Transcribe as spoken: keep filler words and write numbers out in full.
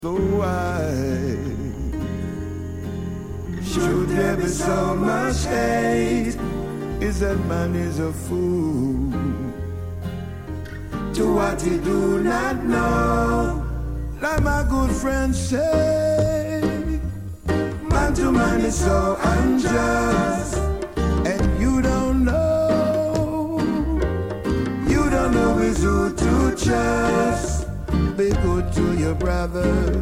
So why should there be so much hate? Is that man is a fool to what he do not know? Like my good friend say, man to man is so unjust, and you don't know, you don't know is who to trust. Be good to your brother.